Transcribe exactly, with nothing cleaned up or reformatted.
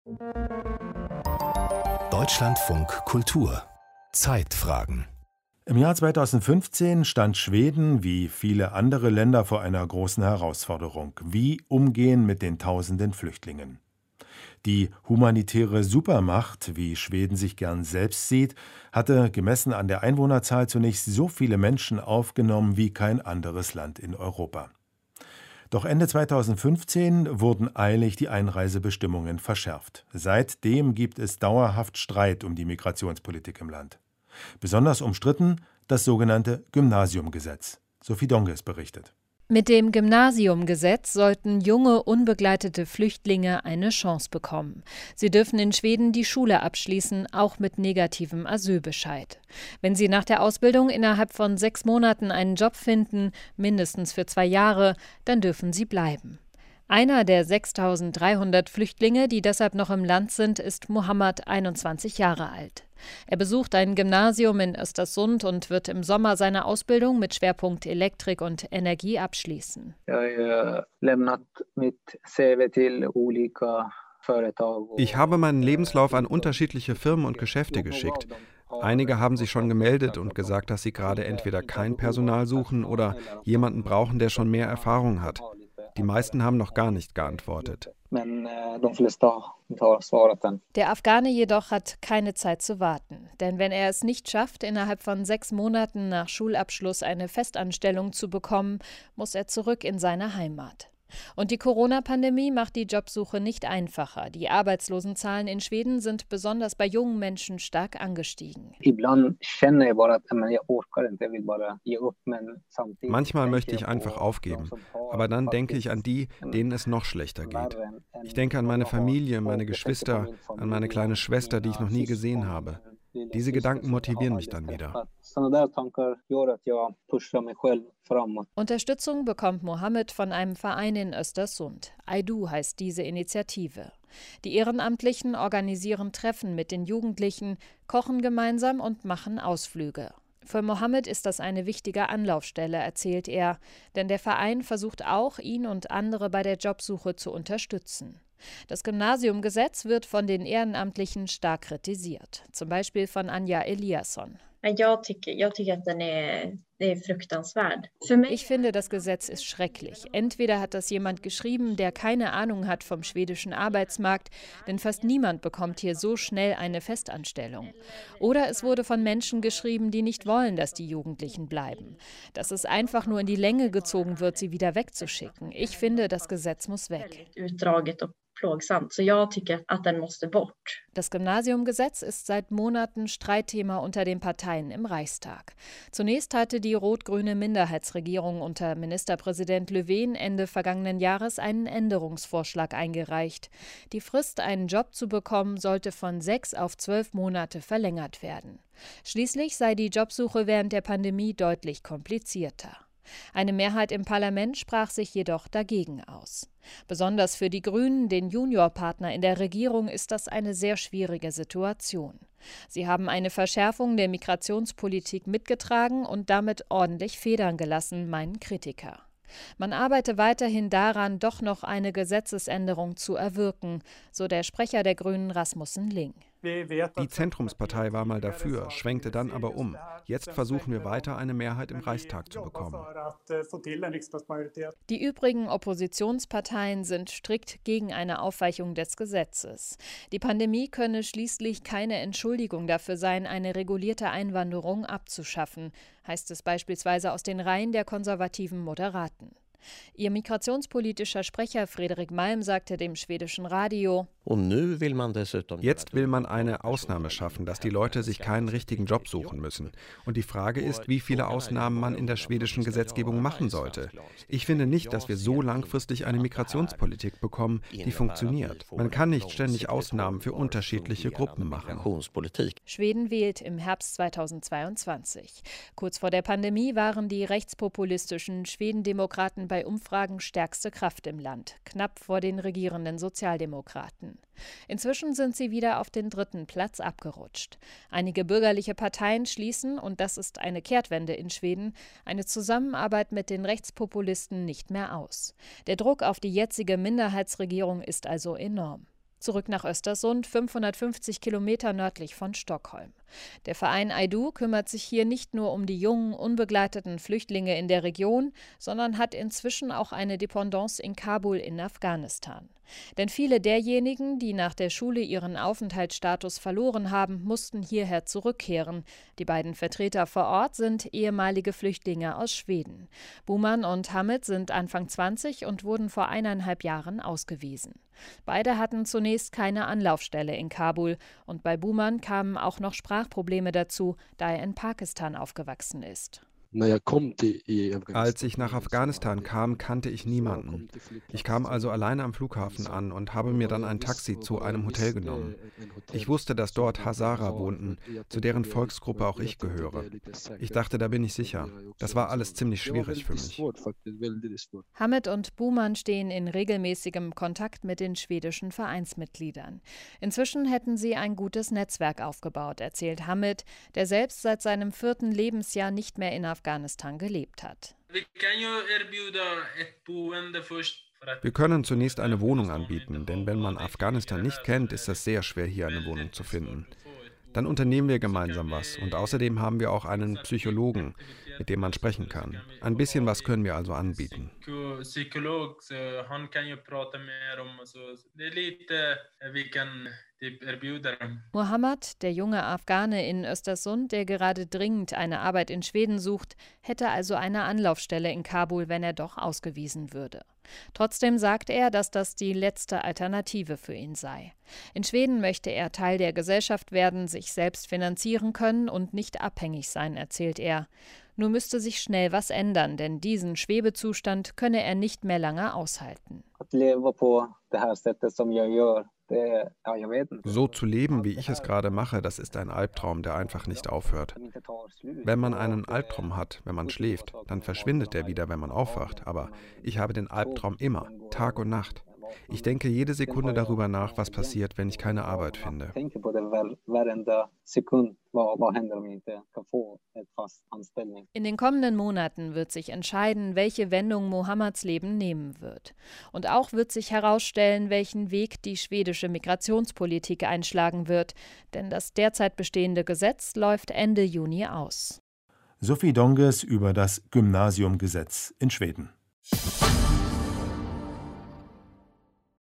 Deutschlandfunk Kultur Zeitfragen. Im Jahr zweitausendfünfzehn stand Schweden wie viele andere Länder vor einer großen Herausforderung. Wie umgehen mit den tausenden Flüchtlingen? Die humanitäre Supermacht, wie Schweden sich gern selbst sieht, hatte gemessen an der Einwohnerzahl zunächst so viele Menschen aufgenommen wie kein anderes Land in Europa. Doch Ende zweitausendfünfzehn wurden eilig die Einreisebestimmungen verschärft. Seitdem gibt es dauerhaft Streit um die Migrationspolitik im Land. Besonders umstritten das sogenannte Gymnasiumgesetz. Sophie Donges berichtet. Mit dem Gymnasiumgesetz sollten junge, unbegleitete Flüchtlinge eine Chance bekommen. Sie dürfen in Schweden die Schule abschließen, auch mit negativem Asylbescheid. Wenn sie nach der Ausbildung innerhalb von sechs Monaten einen Job finden, mindestens für zwei Jahre, dann dürfen sie bleiben. Einer der sechstausenddreihundert Flüchtlinge, die deshalb noch im Land sind, ist Mohammed, einundzwanzig Jahre alt. Er besucht ein Gymnasium in Östersund und wird im Sommer seine Ausbildung mit Schwerpunkt Elektrik und Energie abschließen. Ich habe meinen Lebenslauf an unterschiedliche Firmen und Geschäfte geschickt. Einige haben sich schon gemeldet und gesagt, dass sie gerade entweder kein Personal suchen oder jemanden brauchen, der schon mehr Erfahrung hat. Die meisten haben noch gar nicht geantwortet. Der Afghane jedoch hat keine Zeit zu warten. Denn wenn er es nicht schafft, innerhalb von sechs Monaten nach Schulabschluss eine Festanstellung zu bekommen, muss er zurück in seine Heimat. Und die Corona-Pandemie macht die Jobsuche nicht einfacher. Die Arbeitslosenzahlen in Schweden sind besonders bei jungen Menschen stark angestiegen. Manchmal möchte ich einfach aufgeben, aber dann denke ich an die, denen es noch schlechter geht. Ich denke an meine Familie, meine Geschwister, an meine kleine Schwester, die ich noch nie gesehen habe. Diese Gedanken motivieren mich dann wieder. Unterstützung bekommt Mohammed von einem Verein in Östersund. Aidu heißt diese Initiative. Die Ehrenamtlichen organisieren Treffen mit den Jugendlichen, kochen gemeinsam und machen Ausflüge. Für Mohammed ist das eine wichtige Anlaufstelle, erzählt er, denn der Verein versucht auch, ihn und andere bei der Jobsuche zu unterstützen. Das Gymnasiumgesetz wird von den Ehrenamtlichen stark kritisiert, zum Beispiel von Anja Eliasson. Ich finde, das Gesetz ist schrecklich. Entweder hat das jemand geschrieben, der keine Ahnung hat vom schwedischen Arbeitsmarkt, denn fast niemand bekommt hier so schnell eine Festanstellung. Oder es wurde von Menschen geschrieben, die nicht wollen, dass die Jugendlichen bleiben. Dass es einfach nur in die Länge gezogen wird, sie wieder wegzuschicken. Ich finde, das Gesetz muss weg. Das Gymnasiumgesetz ist seit Monaten Streitthema unter den Parteien im Reichstag. Zunächst hatte die rot-grüne Minderheitsregierung unter Ministerpräsident Löfven Ende vergangenen Jahres einen Änderungsvorschlag eingereicht. Die Frist, einen Job zu bekommen, sollte von sechs auf zwölf Monate verlängert werden. Schließlich sei die Jobsuche während der Pandemie deutlich komplizierter. Eine Mehrheit im Parlament sprach sich jedoch dagegen aus. Besonders für die Grünen, den Juniorpartner in der Regierung, ist das eine sehr schwierige Situation. Sie haben eine Verschärfung der Migrationspolitik mitgetragen und damit ordentlich Federn gelassen, meinen Kritiker. Man arbeite weiterhin daran, doch noch eine Gesetzesänderung zu erwirken, so der Sprecher der Grünen Rasmussen Ling. Die Zentrumspartei war mal dafür, schwenkte dann aber um. Jetzt versuchen wir weiter, eine Mehrheit im Reichstag zu bekommen. Die übrigen Oppositionsparteien sind strikt gegen eine Aufweichung des Gesetzes. Die Pandemie könne schließlich keine Entschuldigung dafür sein, eine regulierte Einwanderung abzuschaffen, heißt es beispielsweise aus den Reihen der konservativen Moderaten. Ihr migrationspolitischer Sprecher Fredrik Malm sagte dem schwedischen Radio: Jetzt will man eine Ausnahme schaffen, dass die Leute sich keinen richtigen Job suchen müssen. Und die Frage ist, wie viele Ausnahmen man in der schwedischen Gesetzgebung machen sollte. Ich finde nicht, dass wir so langfristig eine Migrationspolitik bekommen, die funktioniert. Man kann nicht ständig Ausnahmen für unterschiedliche Gruppen machen. Schweden wählt im Herbst zweitausendzweiundzwanzig. Kurz vor der Pandemie waren die rechtspopulistischen Schwedendemokraten bei Umfragen stärkste Kraft im Land, knapp vor den regierenden Sozialdemokraten. Inzwischen sind sie wieder auf den dritten Platz abgerutscht. Einige bürgerliche Parteien schließen, und das ist eine Kehrtwende in Schweden, eine Zusammenarbeit mit den Rechtspopulisten nicht mehr aus. Der Druck auf die jetzige Minderheitsregierung ist also enorm. zurück nach Östersund, fünfhundertfünfzig Kilometer nördlich von Stockholm. Der Verein Aidu kümmert sich hier nicht nur um die jungen, unbegleiteten Flüchtlinge in der Region, sondern hat inzwischen auch eine Dependance in Kabul in Afghanistan. Denn viele derjenigen, die nach der Schule ihren Aufenthaltsstatus verloren haben, mussten hierher zurückkehren. Die beiden Vertreter vor Ort sind ehemalige Flüchtlinge aus Schweden. Buman und Hamid sind Anfang zwanzig und wurden vor eineinhalb Jahren ausgewiesen. Beide hatten zunächst keine Anlaufstelle in Kabul und bei Buman kamen auch noch Sprachprobleme dazu, da er in Pakistan aufgewachsen ist. Als ich nach Afghanistan kam, kannte ich niemanden. Ich kam also alleine am Flughafen an und habe mir dann ein Taxi zu einem Hotel genommen. Ich wusste, dass dort Hazara wohnten, zu deren Volksgruppe auch ich gehöre. Ich dachte, da bin ich sicher. Das war alles ziemlich schwierig für mich. Hamid und Buman stehen in regelmäßigem Kontakt mit den schwedischen Vereinsmitgliedern. Inzwischen hätten sie ein gutes Netzwerk aufgebaut, erzählt Hamid, der selbst seit seinem vierten Lebensjahr nicht mehr in Afghanistan Afghanistan gelebt hat. Wir können zunächst eine Wohnung anbieten, denn wenn man Afghanistan nicht kennt, ist es sehr schwer, hier eine Wohnung zu finden. Dann unternehmen wir gemeinsam was und außerdem haben wir auch einen Psychologen, mit dem man sprechen kann. Ein bisschen was können wir also anbieten. Mohammed, der junge Afghane in Östersund, der gerade dringend eine Arbeit in Schweden sucht, hätte also eine Anlaufstelle in Kabul, wenn er doch ausgewiesen würde. Trotzdem sagt er, dass das die letzte Alternative für ihn sei. In Schweden möchte er Teil der Gesellschaft werden, sich selbst finanzieren können und nicht abhängig sein, erzählt er. Nur müsste sich schnell was ändern, denn diesen Schwebezustand könne er nicht mehr lange aushalten. So zu leben, wie ich es gerade mache, das ist ein Albtraum, der einfach nicht aufhört. Wenn man einen Albtraum hat, wenn man schläft, dann verschwindet der wieder, wenn man aufwacht. Aber ich habe den Albtraum immer, Tag und Nacht. Ich denke jede Sekunde darüber nach, was passiert, wenn ich keine Arbeit finde. In den kommenden Monaten wird sich entscheiden, welche Wendung Mohammeds Leben nehmen wird. Und auch wird sich herausstellen, welchen Weg die schwedische Migrationspolitik einschlagen wird. Denn das derzeit bestehende Gesetz läuft Ende Juni aus. Sophie Donges über das Gymnasiumgesetz in Schweden.